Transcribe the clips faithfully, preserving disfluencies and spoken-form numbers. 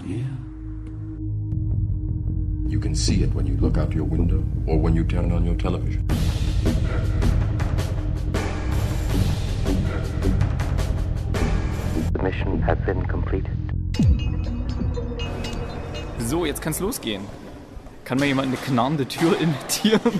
hear? You can see it when you look out your window or when you turn on your television. The mission has been completed. So, jetzt kann's losgehen. Kann mal jemand eine knarrende Tür imitieren?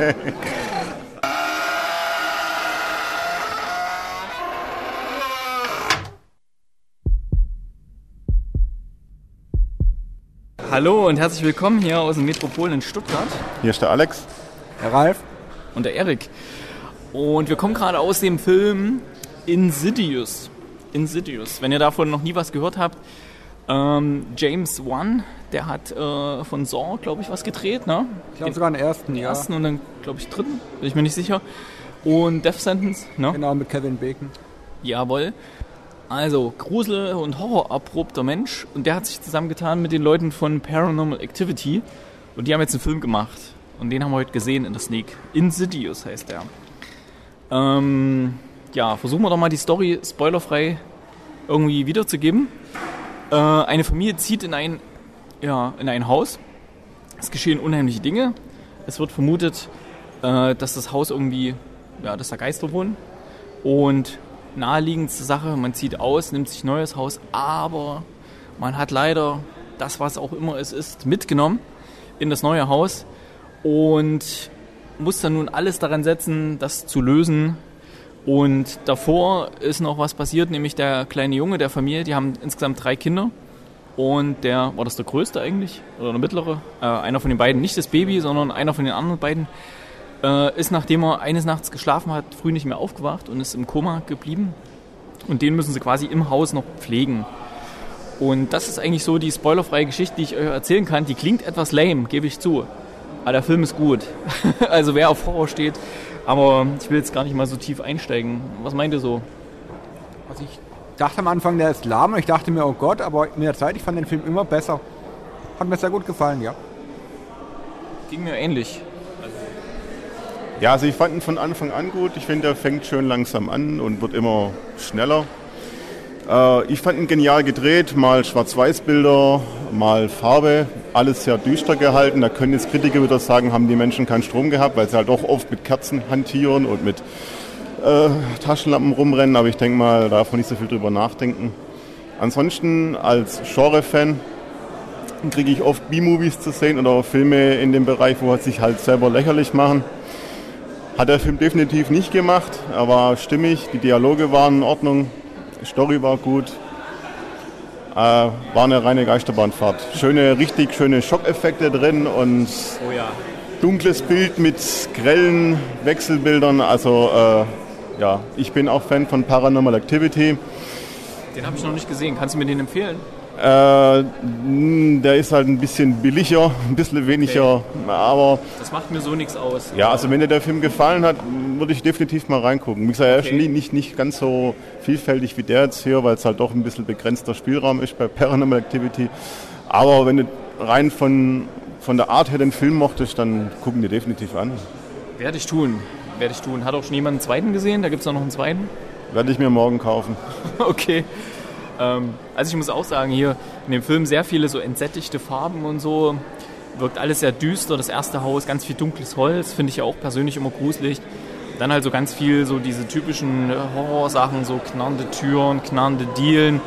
Hallo und herzlich willkommen hier aus dem Metropol in Stuttgart. Hier ist der Alex. Der Ralf. Und der Erik. Und wir kommen gerade aus dem Film Insidious. Insidious. Wenn ihr davon noch nie was gehört habt, ähm, James Wan, der hat äh, von Saw, glaube ich, was gedreht, ne? Ich glaube sogar den ersten, Den ja. ersten und dann, glaube ich, dritten, bin ich mir nicht sicher. Und Death Sentence, ne? Genau, mit Kevin Bacon. Jawohl. Also, Grusel- und Horror-erprobter Mensch. Und der hat sich zusammengetan mit den Leuten von Paranormal Activity. Und die haben jetzt einen Film gemacht. Und den haben wir heute gesehen in der Sneak. Insidious heißt der. Ähm, ja, versuchen wir doch mal die Story spoilerfrei irgendwie wiederzugeben. Äh, eine Familie zieht in ein, ja, in ein Haus. Es geschehen unheimliche Dinge. Es wird vermutet, äh, dass das Haus irgendwie, ja, dass da Geister wohnen. Und naheliegendste Sache, man zieht aus, nimmt sich ein neues Haus, aber man hat leider das, was auch immer es ist, mitgenommen in das neue Haus und muss dann nun alles daran setzen, das zu lösen. Und davor ist noch was passiert, nämlich der kleine Junge der Familie, die haben insgesamt drei Kinder und der, war das der größte eigentlich, oder der mittlere, äh, einer von den beiden, nicht das Baby, sondern einer von den anderen beiden, Äh, ist, nachdem er eines Nachts geschlafen hat, früh nicht mehr aufgewacht und ist im Koma geblieben. Und den müssen sie quasi im Haus noch pflegen. Und das ist eigentlich so die spoilerfreie Geschichte, die ich euch erzählen kann. Die klingt etwas lame, gebe ich zu. Aber der Film ist gut. Also wer auf Horror steht. Aber ich will jetzt gar nicht mal so tief einsteigen. Was meint ihr so? Also ich dachte am Anfang, der ist lahm. Ich dachte mir, oh Gott, aber mit der Zeit, ich fand den Film immer besser. Hat mir sehr gut gefallen, ja. Ging mir ähnlich. Ja, also ich fand ihn von Anfang an gut. Ich finde, er fängt schön langsam an und wird immer schneller. Äh, ich fand ihn genial gedreht. Mal Schwarz-Weiß-Bilder, mal Farbe. Alles sehr düster gehalten. Da können jetzt Kritiker wieder sagen, haben die Menschen keinen Strom gehabt, weil sie halt auch oft mit Kerzen hantieren und mit äh, Taschenlampen rumrennen. Aber ich denke mal, da darf man nicht so viel drüber nachdenken. Ansonsten als Genre-Fan kriege ich oft B-Movies zu sehen oder Filme in dem Bereich, wo sie sich halt selber lächerlich machen. Hat der Film definitiv nicht gemacht. Er war stimmig, die Dialoge waren in Ordnung, die Story war gut. Äh, war eine reine Geisterbahnfahrt. Schöne, richtig schöne Schockeffekte drin und Oh ja. dunkles Bild mit grellen Wechselbildern. Also äh, ja, ich bin auch Fan von Paranormal Activity. Den habe ich noch nicht gesehen. Kannst du mir den empfehlen? Äh, der ist halt ein bisschen billiger, ein bisschen weniger, okay. Aber... Das macht mir so nichts aus. Ja, also wenn dir der Film gefallen hat, würde ich definitiv mal reingucken. Wie gesagt, er Okay. ist nicht, nicht ganz so vielfältig wie der jetzt hier, weil es halt doch ein bisschen begrenzter Spielraum ist bei Paranormal Activity. Aber wenn du rein von, von der Art her den Film mochtest, dann gucken dir definitiv an. Werde ich tun. Werde ich tun. Hat auch schon jemand einen zweiten gesehen? Da gibt es auch noch einen zweiten? Werde ich mir morgen kaufen. Okay. Ähm, also ich muss auch sagen, hier in dem Film sehr viele so entsättigte Farben und so. Wirkt alles sehr düster. Das erste Haus, ganz viel dunkles Holz. Finde ich ja auch persönlich immer gruselig. Dann halt so ganz viel so diese typischen Horrorsachen, so knarrende Türen, knarrende Dielen,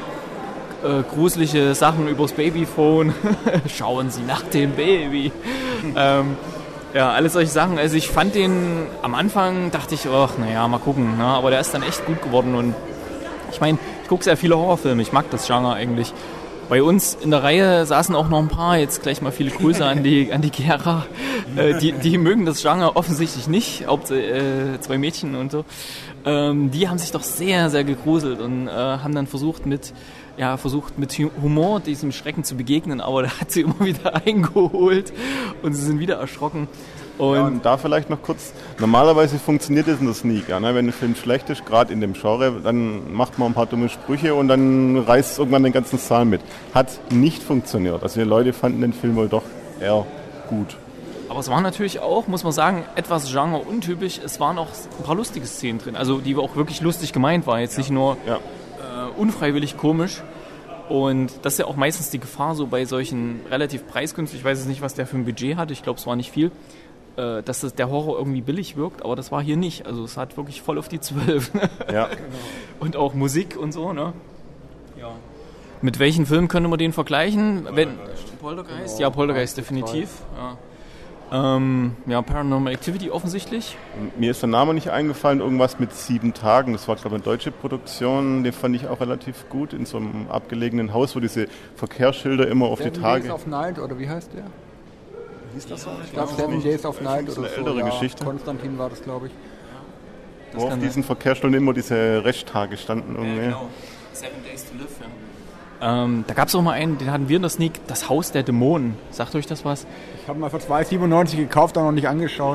äh, gruselige Sachen übers Babyphone. Schauen Sie nach dem Baby. ähm, ja, alles solche Sachen. Also ich fand den am Anfang, dachte ich, ach, naja, mal gucken. Ne? Aber der ist dann echt gut geworden und ich meine, ich gucke sehr viele Horrorfilme, ich mag das Genre eigentlich. Bei uns in der Reihe saßen auch noch ein paar, jetzt gleich mal viele Grüße an die, an die Gera, äh, die, die mögen das Genre offensichtlich nicht, Haupt, äh, zwei Mädchen und so. Ähm, die haben sich doch sehr, sehr gegruselt und äh, haben dann versucht mit, ja, versucht mit Humor diesem Schrecken zu begegnen, aber der hat sie immer wieder eingeholt und sie sind wieder erschrocken. Und, ja, und da vielleicht noch kurz, normalerweise funktioniert das in der Sneak. Ja, ne? Wenn ein Film schlecht ist, gerade in dem Genre, dann macht man ein paar dumme Sprüche und dann reißt es irgendwann den ganzen Saal mit. Hat nicht funktioniert. Also die Leute fanden den Film wohl doch eher gut. Aber es war natürlich auch, muss man sagen, etwas genre-untypisch. Es waren auch ein paar lustige Szenen drin, also die auch wirklich lustig gemeint waren. Jetzt nicht nur Ja. äh, unfreiwillig komisch. Und das ist ja auch meistens die Gefahr so bei solchen relativ preisgünstig, ich weiß jetzt nicht, was der für ein Budget hatte, ich glaube, es war nicht viel, äh, dass das, der Horror irgendwie billig wirkt, aber das war hier nicht. Also es hat wirklich voll auf die zwölf. Ja. Und auch Musik und so, ne? Ja. Mit welchen Filmen könnte man den vergleichen? Poltergeist. Wenn, Poltergeist? Ja, Poltergeist definitiv. Ja. Ähm, ja, Paranormal Activity offensichtlich. Mir ist der Name nicht eingefallen, irgendwas mit sieben Tagen. Das war, glaube ich, eine deutsche Produktion. Den fand ich auch relativ gut in so einem abgelegenen Haus, wo diese Verkehrsschilder immer auf Seven die Tage... Days of Night, oder wie heißt der? Hieß das so? Ich glaube Seven Days of Night Das ist oder eine so. ältere Ja, Geschichte. Konstantin war das, glaube ich. Wo auf diesen Verkehrsschildern immer diese Resttage standen. Irgendwie. Ja, genau. Seven Days to Live, ja. Ähm, da gab es auch mal einen, den hatten wir in der Sneak, das Haus der Dämonen. Sagt euch das was? Ich habe mal für zwei Euro siebenundneunzig gekauft, auch noch nicht angeschaut.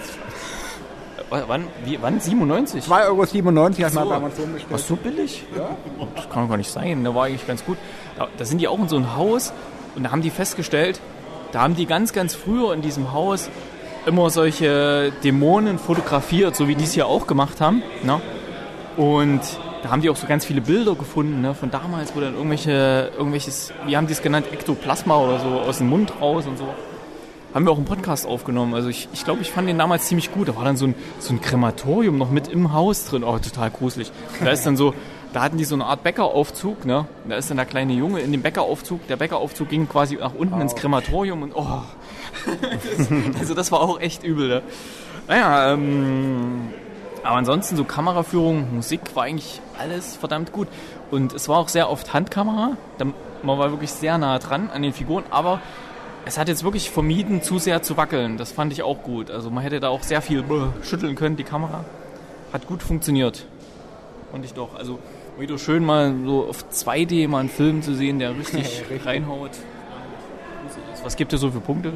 W wann? Wie, wann? siebenundneunzig? zwei Euro siebenundneunzig hat So. man bei Amazon bestellt. Was, so billig? Ja. Das kann doch gar nicht sein. Da war eigentlich ganz gut. Da, da sind die auch in so ein Haus und da haben die festgestellt, da haben die ganz, ganz früher in diesem Haus immer solche Dämonen fotografiert, so wie die es hier auch gemacht haben. Ne? Und da haben die auch so ganz viele Bilder gefunden, ne, von damals, wo dann irgendwelche, irgendwelches, wie haben die es genannt, Ektoplasma oder so aus dem Mund raus und so. Haben wir auch einen Podcast aufgenommen. Also ich, ich glaube, ich fand den damals ziemlich gut. Da war dann so ein, so ein Krematorium noch mit im Haus drin. Oh, total gruselig. Da ist dann so, da hatten die so eine Art Bäckeraufzug, ne? Da ist dann der kleine Junge in dem Bäckeraufzug. Der Bäckeraufzug ging quasi nach unten ins Krematorium und oh. das, also das war auch echt übel, ne? Naja, ähm, aber ansonsten so Kameraführung, Musik war eigentlich alles verdammt gut. Und es war auch sehr oft Handkamera. Man war wirklich sehr nah dran an den Figuren, aber es hat jetzt wirklich vermieden, zu sehr zu wackeln. Das fand ich auch gut. Also man hätte da auch sehr viel schütteln können, die Kamera. Hat gut funktioniert. Fand ich doch. Also wieder schön mal so auf zwei D mal einen Film zu sehen, der richtig reinhaut. Was gibt es so für Punkte?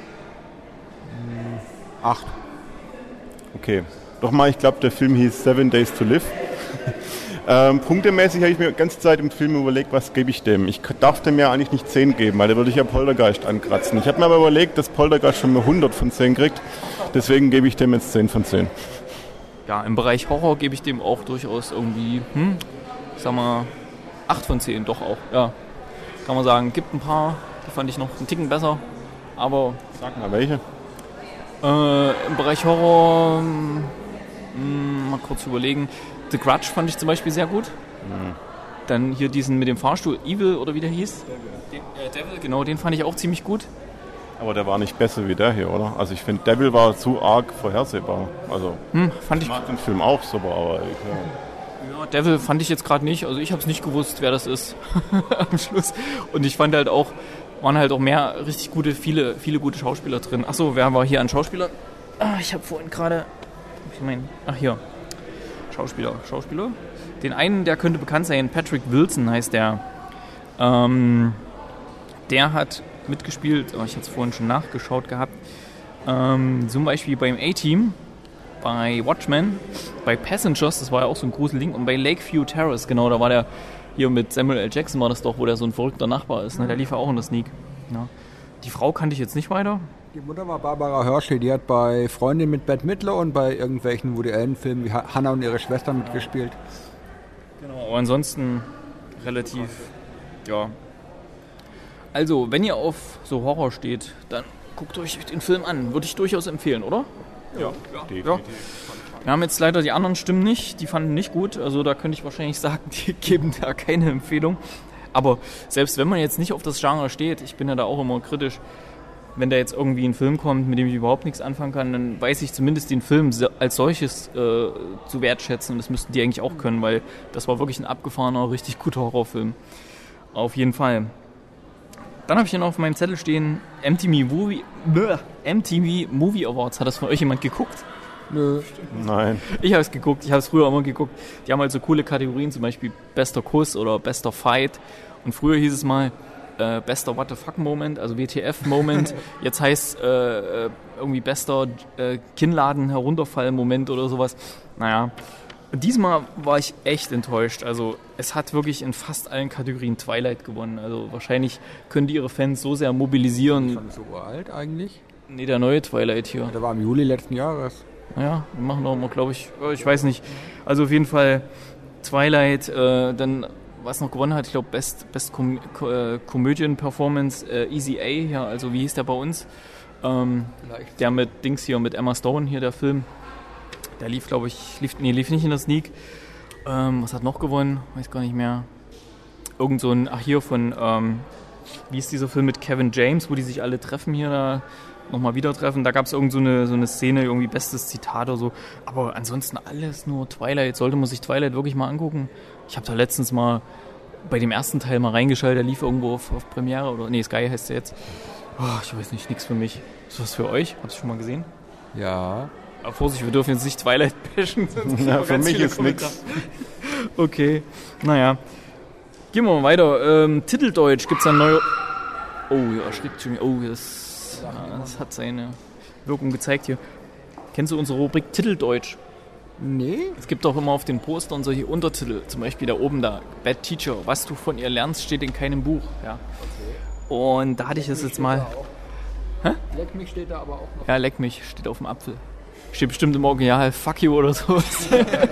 Acht. Okay. Doch mal, ich glaube, der Film hieß Seven Days to Live. ähm, punktemäßig habe ich mir die ganze Zeit im Film überlegt, was gebe ich dem. Ich darf dem ja eigentlich nicht zehn geben, weil da würde ich ja Poltergeist ankratzen. Ich habe mir aber überlegt, dass Poltergeist schon mal hundert von zehn kriegt. Deswegen gebe ich dem jetzt zehn von zehn. Ja, im Bereich Horror gebe ich dem auch durchaus irgendwie, hm, sag mal, acht von zehn, doch auch, ja. Kann man sagen, gibt ein paar, die fand ich noch einen Ticken besser, aber... Sag mal, welche? Äh, im Bereich Horror, mh, mal kurz überlegen, The Grudge fand ich zum Beispiel sehr gut. Mhm. Dann hier diesen mit dem Fahrstuhl, Evil oder wie der hieß. Den, äh, Devil, genau, den fand ich auch ziemlich gut. Aber der war nicht besser wie der hier, oder? Also ich finde, Devil war zu arg vorhersehbar. Also hm, fand ich ich mag den Film auch super, aber... Ich, ja. Ja, Devil fand ich jetzt gerade nicht. Also ich habe es nicht gewusst, wer das ist am Schluss. Und ich fand halt auch, waren halt auch mehr richtig gute, viele, viele gute Schauspieler drin. Achso, wer war hier an Schauspielern? Ah, ich habe vorhin gerade... Ich meine, ach hier. Schauspieler, Schauspieler. Den einen, der könnte bekannt sein, Patrick Wilson heißt der. Ähm, der hat mitgespielt, oh, ich hatte es vorhin schon nachgeschaut gehabt, ähm, zum Beispiel beim A-Team, bei Watchmen, bei Passengers, das war ja auch so ein Gruselding, und bei Lakeview Terrace, genau, da war der hier mit Samuel L. Jackson war das doch, wo der so ein verrückter Nachbar ist, ne? Der lief ja auch in der Sneak. Ja. Die Frau kannte ich jetzt nicht weiter. Die Mutter war Barbara Hershey, die hat bei Freundin mit Bette Midler und bei irgendwelchen Woody Allen-Filmen wie Hannah und ihre Schwester mitgespielt. Genau, aber ansonsten relativ, ja. Also, wenn ihr auf so Horror steht, dann guckt euch den Film an. Würde ich durchaus empfehlen, oder? Ja, ja. ja. Wir haben jetzt leider die anderen Stimmen nicht, die fanden nicht gut. Also da könnte ich wahrscheinlich sagen, die geben da keine Empfehlung. Aber selbst wenn man jetzt nicht auf das Genre steht, ich bin ja da auch immer kritisch, wenn da jetzt irgendwie ein Film kommt, mit dem ich überhaupt nichts anfangen kann, dann weiß ich zumindest den Film als solches äh, zu wertschätzen. Und das müssten die eigentlich auch können, weil das war wirklich ein abgefahrener, richtig guter Horrorfilm. Auf jeden Fall. Dann habe ich hier noch auf meinem Zettel stehen, M T V Movie, M T V Movie Awards. Hat das von euch jemand geguckt? Nö. Nein. Ich habe es geguckt, ich habe es früher immer geguckt. Die haben halt so coole Kategorien, zum Beispiel Bester Kuss oder Bester Fight. Und früher hieß es mal äh, Bester What the Fuck Moment, also W T F Moment. Jetzt heißt äh, irgendwie Bester äh, Kinnladen Herunterfall Moment oder sowas. Naja. Und diesmal war ich echt enttäuscht. Also es hat wirklich in fast allen Kategorien Twilight gewonnen. Also wahrscheinlich können die ihre Fans so sehr mobilisieren. Schon so alt eigentlich? Nee, der neue Twilight hier. Der war im Juli letzten Jahres. Naja, wir machen doch mal, glaube ich, ich weiß nicht. Also auf jeden Fall Twilight, äh, dann was noch gewonnen hat, ich glaube Best, Best Com- Co- äh, Comedian Performance, äh, Easy A, ja, also wie hieß der bei uns? Ähm, der mit Dings hier, mit Emma Stone hier, der Film. Der lief, glaube ich, lief, nee, lief nicht in der Sneak. Ähm, was hat noch gewonnen? Weiß gar nicht mehr. Irgend so ein, ach hier von, ähm, wie ist dieser Film mit Kevin James, wo die sich alle treffen hier da, nochmal wieder treffen. Da gab es irgend so eine, so eine Szene, irgendwie bestes Zitat oder so. Aber ansonsten alles nur Twilight. Sollte man sich Twilight wirklich mal angucken. Ich habe da letztens mal bei dem ersten Teil mal reingeschaltet. Der lief irgendwo auf, auf Premiere oder, nee, Sky heißt der jetzt. Oh, ich weiß nicht, nichts für mich. Ist was für euch? Habt ihr schon mal gesehen? Ja. Aber Vorsicht, wir dürfen jetzt nicht Twilight bashen. Ja, für mich ist nichts. Okay, naja. Gehen wir mal weiter. Ähm, Titeldeutsch gibt es ein neues... Oh, ja, erschrickt schon. Oh, das, ja, das hat seine Wirkung gezeigt hier. Kennst du unsere Rubrik Titeldeutsch? Nee. Es gibt auch immer auf den Postern solche Untertitel. Zum Beispiel da oben da. Bad Teacher. Was du von ihr lernst, steht in keinem Buch. Ja. Und da hatte ich es jetzt mal... Hä? Leck mich steht da aber auch noch. Ja, leck mich. Steht auf dem Apfel. Steht bestimmt im Original Fuck you oder sowas.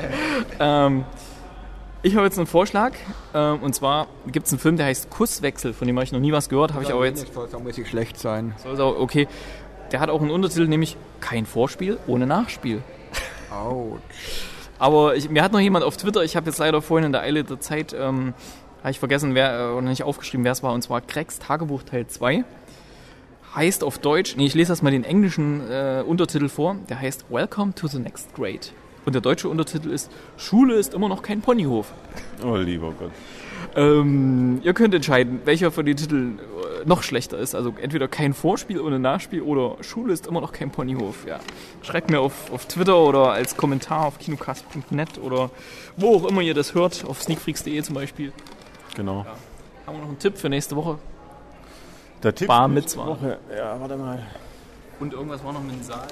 ähm, ich habe jetzt einen Vorschlag. Ähm, und zwar gibt es einen Film, der heißt Kusswechsel. Von dem habe ich noch nie was gehört. Habe ich aber jetzt... Soll es mäßig schlecht sein. Soll auch, okay. Der hat auch einen Untertitel, nämlich Kein Vorspiel ohne Nachspiel. Autsch. Aber ich, mir hat noch jemand auf Twitter, ich habe jetzt leider vorhin in der Eile der Zeit, ähm, habe ich vergessen, wer, oder nicht aufgeschrieben, wer es war, und zwar Gregs Tagebuch Teil zwei. Heißt auf Deutsch, nee, ich lese erstmal den englischen äh, Untertitel vor, der heißt Welcome to the Next Grade. Und der deutsche Untertitel ist Schule ist immer noch kein Ponyhof. Oh, lieber Gott. Ähm, ihr könnt entscheiden, welcher von den Titeln äh, noch schlechter ist. Also entweder kein Vorspiel ohne Nachspiel oder Schule ist immer noch kein Ponyhof. Ja. Schreibt mir auf, auf Twitter oder als Kommentar auf kinocast punkt net oder wo auch immer ihr das hört, auf sneakfreaks punkt de zum Beispiel. Genau. Ja. Haben wir noch einen Tipp für nächste Woche? Der Tipp Bar für Mitzwa. nächste Woche. Ja, warte mal. Und irgendwas war noch mit dem Saal.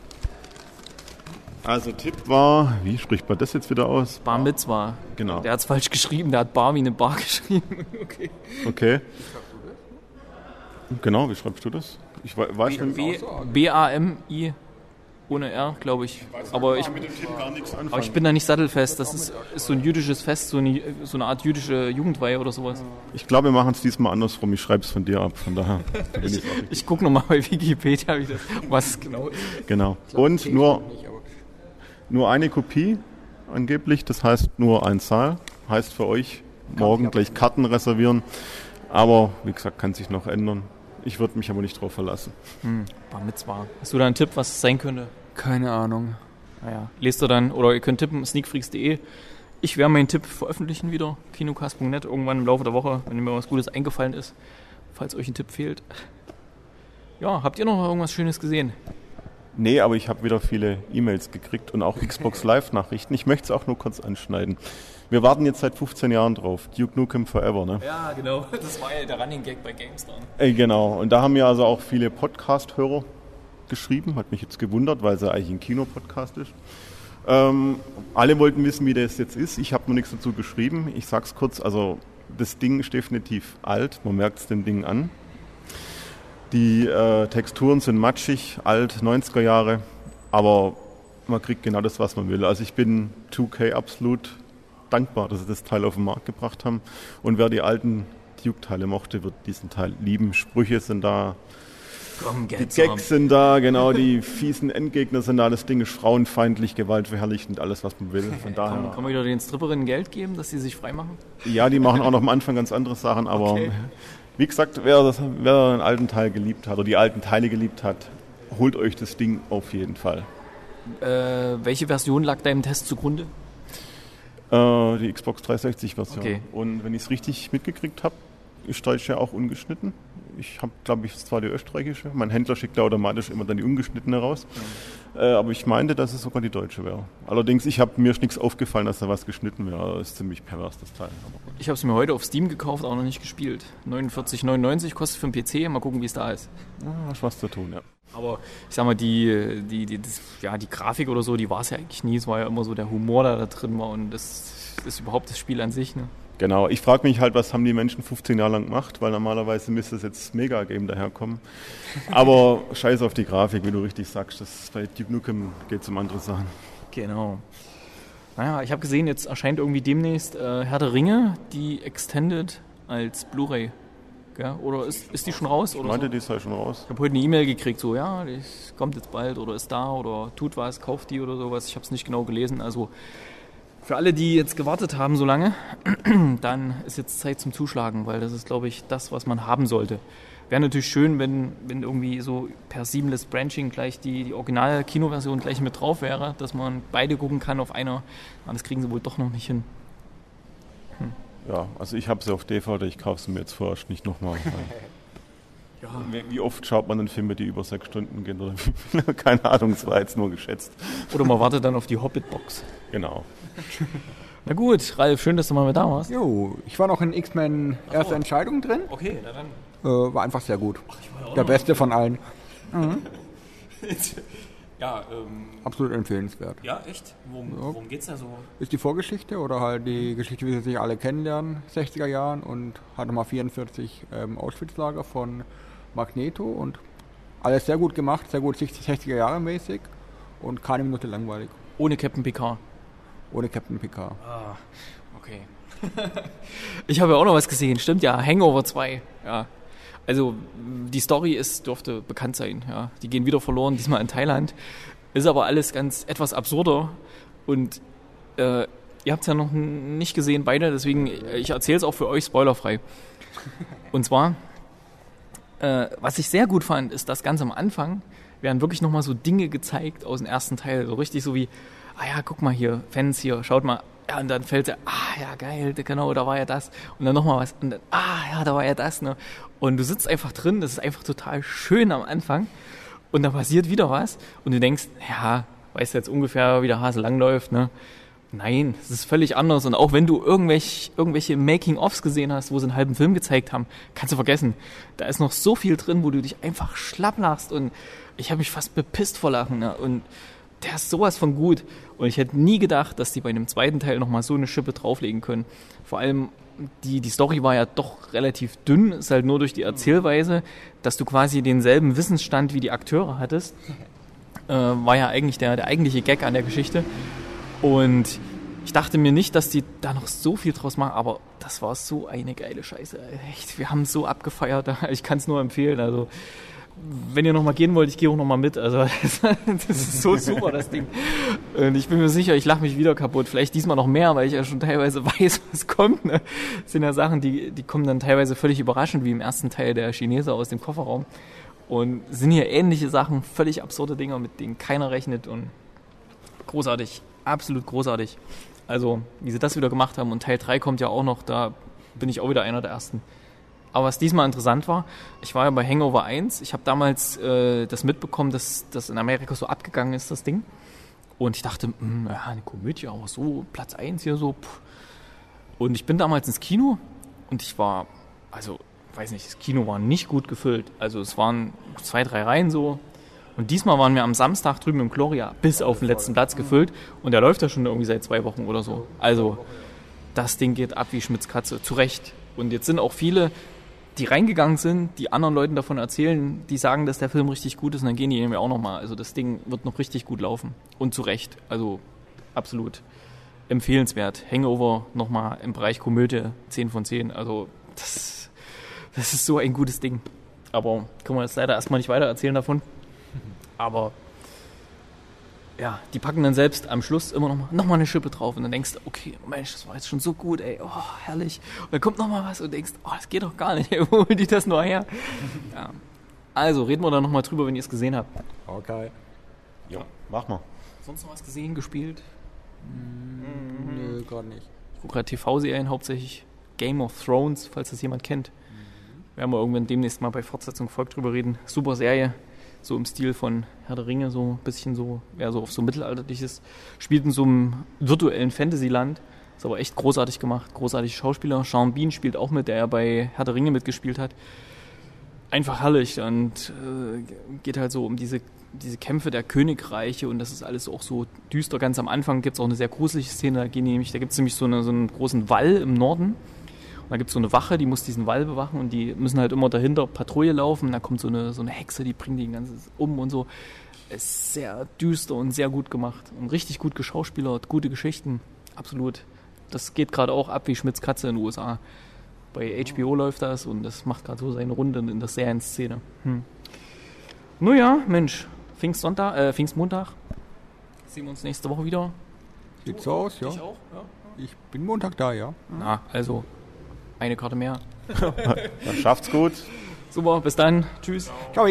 Also Tipp war, wie spricht man das jetzt wieder aus? Bar Mitzwa. Genau. Der hat es falsch geschrieben, der hat Bar wie eine Bar geschrieben. Okay. Okay. Genau, wie schreibst du das? Ich we- weiß nicht. B- B A M I ohne R, glaube ich. Aber ich, mit dem Tipp gar nichts anfangen. aber ich bin da nicht sattelfest. Das ist, ist so ein jüdisches Fest, so eine, so eine Art jüdische Jugendweihe oder sowas. Ich glaube, wir machen es diesmal andersrum. Ich schreibe es von dir ab. Von daher bin ich auch richtig. Ich gucke nochmal bei Wikipedia, wie das, was es genau ist. Genau. Und nur, nur eine Kopie angeblich. Das heißt nur ein Saal. Heißt für euch morgen gleich Karten reservieren. Aber wie gesagt, kann sich noch ändern. Ich würde mich aber nicht drauf verlassen. Hm, Bar Mitzwa. Hast du da einen Tipp, was es sein könnte? Keine Ahnung. Naja, lest ihr dann, oder ihr könnt tippen, sneakfreaks punkt de. Ich werde meinen Tipp veröffentlichen wieder, kinocast punkt net, irgendwann im Laufe der Woche, wenn mir was Gutes eingefallen ist, falls euch ein Tipp fehlt. Ja, habt ihr noch irgendwas Schönes gesehen? Nee, aber ich habe wieder viele E-Mails gekriegt und auch Xbox Live-Nachrichten. Ich möchte es auch nur kurz anschneiden. Wir warten jetzt seit fünfzehn Jahren drauf. Duke Nukem Forever, ne? Ja, genau. Das war ja der Running Gag bei GameStar. Ey, genau. Und da haben mir also auch viele Podcast-Hörer geschrieben. Hat mich jetzt gewundert, weil es ja eigentlich ein Kinopodcast ist. Ähm, alle wollten wissen, wie das jetzt ist. Ich habe noch nichts dazu geschrieben. Ich sag's kurz. Also das Ding ist definitiv alt. Man merkt es dem Ding an. Die äh, Texturen sind matschig, alt, neunziger Jahre. Aber man kriegt genau das, was man will. Also ich bin zwei K absolut dankbar, dass sie das Teil auf den Markt gebracht haben. Und wer die alten Duke-Teile mochte, wird diesen Teil lieben. Sprüche sind da, Komm, die Geld Gags sind da, genau, die fiesen Endgegner sind da. Das Ding ist frauenfeindlich, gewaltverherrlichend, alles, was man will. Von daher, Kann, kann man wieder den Stripperinnen Geld geben, dass sie sich freimachen? ja, die machen auch noch am Anfang ganz andere Sachen, aber Okay. wie gesagt, wer, das, wer den alten Teil geliebt hat oder die alten Teile geliebt hat, holt euch das Ding auf jeden Fall. Äh, welche Version lag deinem Test zugrunde? Äh, die Xbox dreihundertsechzig-Version. Okay. Und wenn ich es richtig mitgekriegt habe, ist Deutsch ja auch ungeschnitten. Ich habe, glaube ich, zwar die österreichische. Mein Händler schickt da automatisch immer dann die ungeschnittene raus. Mhm. Äh, aber ich meinte, dass es sogar die deutsche wäre. Allerdings, ich habe mir ist nichts aufgefallen, dass da was geschnitten wäre. Das ist ziemlich pervers, das Teil. Aber gut. Ich habe es mir heute auf Steam gekauft, auch noch nicht gespielt. neunundvierzig neunundneunzig kostet für den P C. Mal gucken, wie es da ist. Ja, hast was zu tun, ja. Aber ich sag mal, die, die, die, das, ja, die Grafik oder so, die war es ja eigentlich nie. Es war ja immer so der Humor, der da drin war. Und das, das ist überhaupt das Spiel an sich. Ne? Genau, ich frage mich halt, was haben die Menschen fünfzehn Jahre lang gemacht, weil normalerweise müsste es jetzt Mega-Game daherkommen. Aber scheiß auf die Grafik, wie du richtig sagst, das, bei Duke Nukem geht es um andere Sachen. Genau. Naja, ich habe gesehen, jetzt erscheint irgendwie demnächst äh, Herr der Ringe, die Extended als Blu-ray. Gell? Oder ist, ist die schon raus? Ich Oder meinte, so? die sei schon raus. Ich habe heute eine E-Mail gekriegt, so, ja, die kommt jetzt bald oder ist da oder tut was, kauft die oder sowas. Ich habe es nicht genau gelesen. Also für alle, die jetzt gewartet haben so lange, dann ist jetzt Zeit zum Zuschlagen, weil das ist, glaube ich, das, was man haben sollte. Wäre natürlich schön, wenn, wenn irgendwie so per Seamless Branching gleich die, die Original-Kinoversion gleich mit drauf wäre, dass man beide gucken kann auf einer. Aber das kriegen sie wohl doch noch nicht hin. Hm. Ja, also ich habe sie auf D V D, ich kaufe sie mir jetzt vorerst nicht nochmal. Ja. Wie, wie oft schaut man denn Filme, die über sechs Stunden gehen? Oder wie, keine Ahnung, es war jetzt nur geschätzt. Oder man wartet dann auf die Hobbit-Box. Genau. Na gut, Ralf, schön, dass du mal mit da warst. Jo, ich war noch in X-Men Erste Entscheidung drin. Okay, na dann. Äh, war einfach sehr gut. Ach, ich war ja auch Der noch beste von allen. Ja, ähm, Absolut empfehlenswert. ja, echt? Worum, Ja. worum geht's da so? Ist die Vorgeschichte oder halt die Geschichte, wie sie sich alle kennenlernen, sechziger Jahren, und hat nochmal vierundvierzig ähm, Auschwitz-Lager von Magneto und alles sehr gut gemacht, sehr gut sechziger Jahre mäßig und keine Minute langweilig. Ohne Captain Picard. Ohne Captain Picard. Ah, okay. Ich habe ja auch noch was gesehen, stimmt ja, Hangover zwei, ja. Also die Story ist, dürfte bekannt sein, ja. Die gehen wieder verloren, diesmal in Thailand. Ist aber alles ganz etwas absurder und äh, ihr habt es ja noch n- nicht gesehen beide, deswegen ich erzähle es auch für euch spoilerfrei. Und zwar, äh, was ich sehr gut fand, ist, dass ganz am Anfang werden wirklich nochmal so Dinge gezeigt aus dem ersten Teil, so richtig so wie, ah ja, guck mal hier, Fans hier, schaut mal. Ja, und dann fällt er, ah ja, geil, genau, da war ja das. Und dann nochmal was. Und dann, ah ja, da war ja das. Ne? Und du sitzt einfach drin, das ist einfach total schön am Anfang. Und da passiert wieder was. Und du denkst, ja, weißt du jetzt ungefähr, wie der Hase langläuft. Ne? Nein, es ist völlig anders. Und auch wenn du irgendwelche, irgendwelche Making-ofs gesehen hast, wo sie einen halben Film gezeigt haben, kannst du vergessen. Da ist noch so viel drin, wo du dich einfach schlapp lachst. Und ich habe mich fast bepisst vor Lachen. Ne? Und der ist sowas von gut. Und ich hätte nie gedacht, dass die bei einem zweiten Teil nochmal so eine Schippe drauflegen können. Vor allem, die, die Story war ja doch relativ dünn, ist halt nur durch die Erzählweise, dass du quasi denselben Wissensstand wie die Akteure hattest. Äh, war ja eigentlich der, der eigentliche Gag an der Geschichte. Und ich dachte mir nicht, dass die da noch so viel draus machen, aber das war so eine geile Scheiße. Echt, wir haben es so abgefeiert, ich kann es nur empfehlen. Also wenn ihr nochmal gehen wollt, ich gehe auch nochmal mit. Also das, das ist so super, das Ding. Und ich bin mir sicher, ich lache mich wieder kaputt. Vielleicht diesmal noch mehr, weil ich ja schon teilweise weiß, was kommt. Ne? Das sind ja Sachen, die, die kommen dann teilweise völlig überraschend, wie im ersten Teil der Chinese aus dem Kofferraum. Und sind hier ähnliche Sachen, völlig absurde Dinger, mit denen keiner rechnet. Und großartig, absolut großartig. Also, wie sie das wieder gemacht haben. Und Teil drei kommt ja auch noch, da bin ich auch wieder einer der Ersten. Aber was diesmal interessant war, ich war ja bei Hangover eins, ich habe damals äh, das mitbekommen, dass das in Amerika so abgegangen ist, das Ding. Und ich dachte, mh, ja, eine Komödie, aber so Platz eins hier so. Pff. Und ich bin damals ins Kino und ich war, also, weiß nicht, das Kino war nicht gut gefüllt. Also es waren zwei, drei Reihen so. Und diesmal waren wir am Samstag drüben im Gloria bis auf den letzten Platz gefüllt. Und der läuft ja schon irgendwie seit zwei Wochen oder so. Also das Ding geht ab wie Schmitz Katze, zu Recht. Und jetzt sind auch viele, die reingegangen sind, die anderen Leuten davon erzählen, die sagen, dass der Film richtig gut ist, und dann gehen die eben auch nochmal. Also das Ding wird noch richtig gut laufen. Und zu Recht. Also absolut empfehlenswert. Hangover nochmal im Bereich Komödie zehn von zehn. Also das, das ist so ein gutes Ding. Aber können wir jetzt leider erstmal nicht weiter erzählen davon. Aber ja, die packen dann selbst am Schluss immer noch mal, noch mal eine Schippe drauf und dann denkst du, okay, Mensch, das war jetzt schon so gut, ey, oh, herrlich. Und dann kommt noch mal was und denkst, oh, das geht doch gar nicht, ey, wo holt die das nur her? Ja. Also, reden wir da noch mal drüber, wenn ihr es gesehen habt. Okay. Ja, mach mal. Sonst noch was gesehen, gespielt? Mhm. Nö, gerade nicht. Ich gucke gerade T V-Serien, hauptsächlich Game of Thrones, falls das jemand kennt. Mhm. Werden wir irgendwann demnächst mal bei Fortsetzung Volk drüber reden. Super Serie. So im Stil von Herr der Ringe, so ein bisschen so, ja, so auf so mittelalterliches, spielt in so einem virtuellen Fantasyland, ist aber echt großartig gemacht, großartig Schauspieler. Sean Bean spielt auch mit, der ja bei Herr der Ringe mitgespielt hat. Einfach herrlich und äh, geht halt so um diese, diese Kämpfe der Königreiche und das ist alles auch so düster. Ganz am Anfang gibt es auch eine sehr gruselige Szene, da, gehen die nämlich, da gibt es nämlich so, eine, so einen großen Wall im Norden. Und da gibt es so eine Wache, die muss diesen Wall bewachen und die müssen halt immer dahinter Patrouille laufen. Da kommt so eine, so eine Hexe, die bringt die ganze um und so. ist sehr düster und sehr gut gemacht. Und richtig gut geschauspielert, gute Geschichten. Absolut. Das geht gerade auch ab wie Schmitz Katze in den U S A. Bei H B O läuft das und das macht gerade so seine Runde in der Serienszene. Hm. Nun ja, Mensch, Pfingstsonntag, äh, Pfingstmontag. Sehen wir uns nächste Woche wieder. Sieht so aus, ja. Ich auch, ja. Ich bin Montag da, ja. Na, also, eine Karte mehr. Dann schafft's gut. Super, bis dann. Tschüss. Ciao.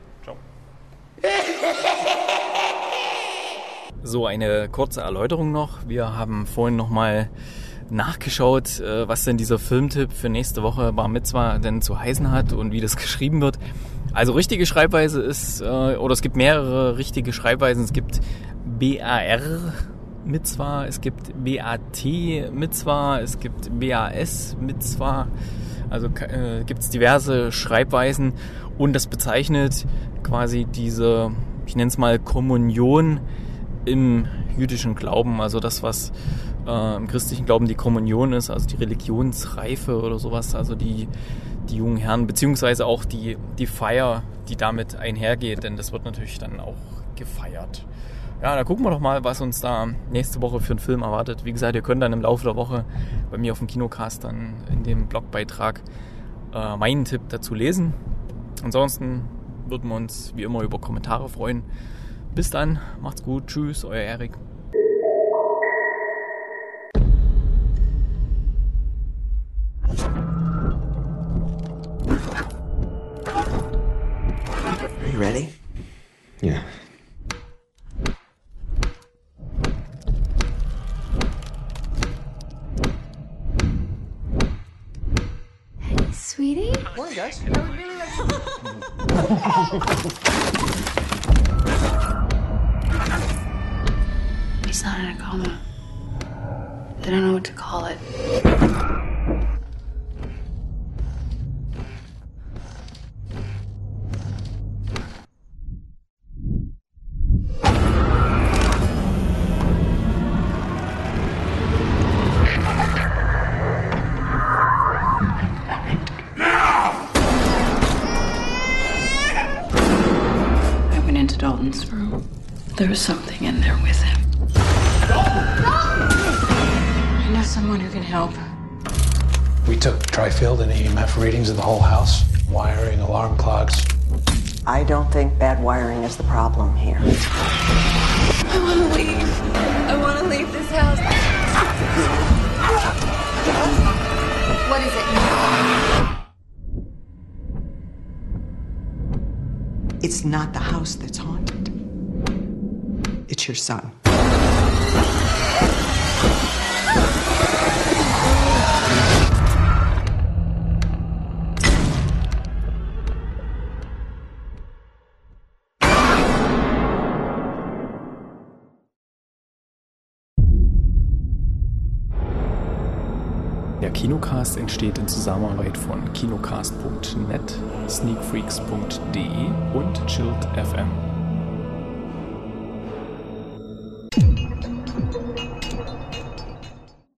So, eine kurze Erläuterung noch. Wir haben vorhin nochmal nachgeschaut, was denn dieser Filmtipp für nächste Woche Bar Mitzwa denn zu heißen hat und wie das geschrieben wird. Also richtige Schreibweise ist, oder es gibt mehrere richtige Schreibweisen. Es gibt B A R Mitzwa, es gibt B A T Mitzwa, es gibt B A S Mitzwa. Also äh, gibt es diverse Schreibweisen und das bezeichnet quasi diese, ich nenne es mal Kommunion im jüdischen Glauben, also das, was äh, im christlichen Glauben die Kommunion ist, also die Religionsreife oder sowas, also die, die jungen Herren, beziehungsweise auch die, die Feier, die damit einhergeht, denn das wird natürlich dann auch gefeiert. Ja, da gucken wir doch mal, was uns da nächste Woche für einen Film erwartet. Wie gesagt, ihr könnt dann im Laufe der Woche bei mir auf dem Kinocast dann in dem Blogbeitrag äh, meinen Tipp dazu lesen. Ansonsten würden wir uns wie immer über Kommentare freuen. Bis dann, macht's gut, tschüss, euer Erik. Are you ready? Yeah. Sweetie? Morning, guys. He's not in a coma. They don't know what to call it. I went into Dalton's room. There was something in there with him. I know someone who can help. We took tri-field and E M F readings of the whole house. Wiring, alarm clocks. I don't think bad wiring is the problem here. I want to leave. I want to leave this house. What is it? It's not the house that's haunted. It's your son. Der Kinocast entsteht in Zusammenarbeit von kinocast punkt net, sneakfreaks punkt de und Chilled F M.